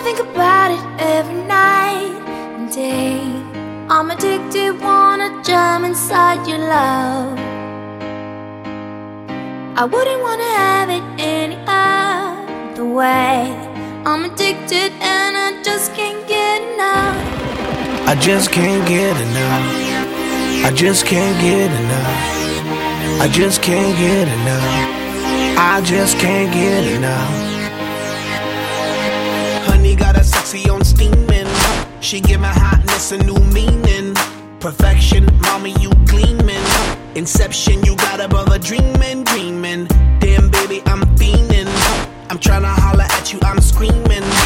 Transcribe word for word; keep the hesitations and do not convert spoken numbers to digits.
think about it every night and day. I'm addicted, wanna jump inside your love. I wouldn't wanna have it any other way. I'm addicted and I just can't get enough. I just can't get enough. I just can't get enough. I just can't get enough. I just can't get enough. Honey got a sexy on steaming. She give my hotness a new meaning. Perfection, mommy, you gleaming. Inception, you got above a dreaming, dreaming. Damn, baby, I'm fiending. I'm tryna holler at you, I'm screaming.